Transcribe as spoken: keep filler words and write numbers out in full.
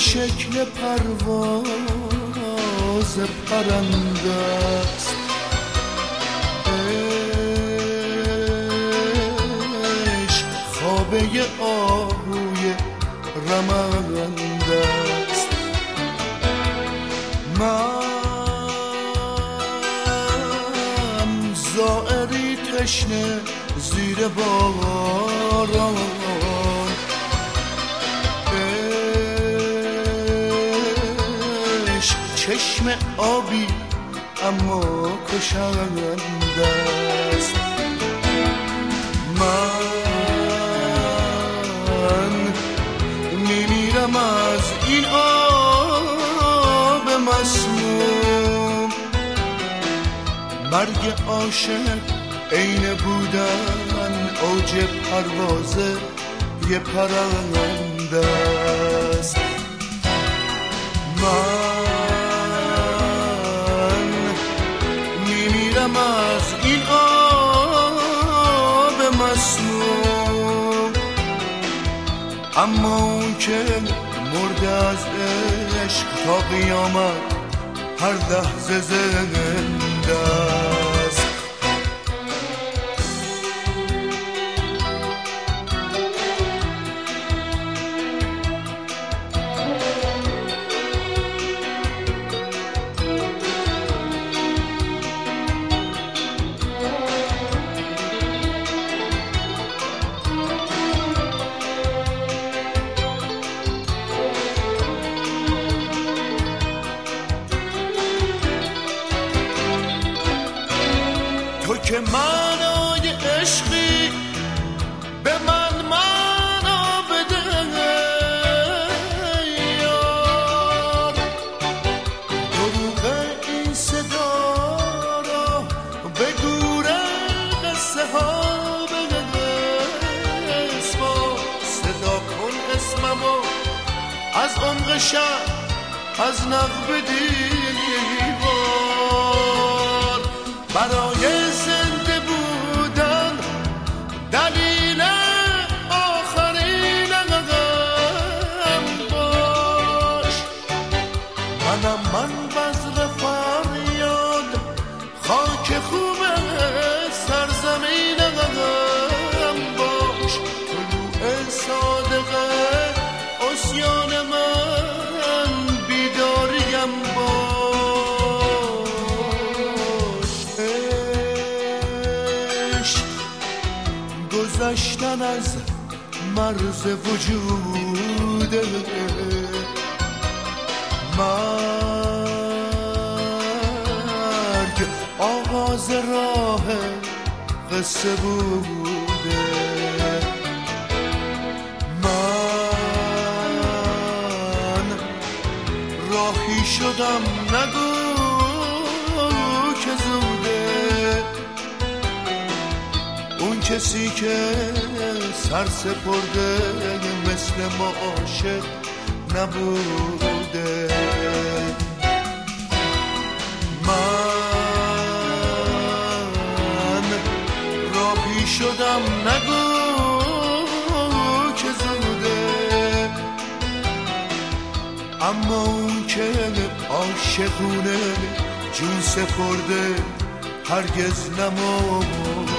شکل پرواز پرنده است، عشق خوابه آهوی رمنده است. من زائری تشنه زیر باران، چشم آبی اما کشنده است. من میمیرم از این آب مسموم، مرگ عاشق عین بودن اوج پرواز یه پرنده است. من میمیرم از این آب مسموم، اما اون که مرده از عشق تا قیامت هر لحظه زنده است. که معنای عشقی به من معنا بده یار، دروغ این صدا را به گور قصه ها بنویس، با صدا کن اسممو از عمق شب از نقب دیوار، برای زنده بودن دلیل آخرین قدم باش. منم من بذر فریاد خاک خوب سرزمین قدم باش، طلوع صادقه عصیان من بیداریم باش. گذشتن از مرز وجوده، مرگ آغاز راه قصه بوده. من راهی شدم نگو که زوده، اون کسی که سر سپرده مثل ما عاشق نبوده. من راهی شدم نگو که زوده، اما اون که عاشقونه جون سپرده هرگز نمرده.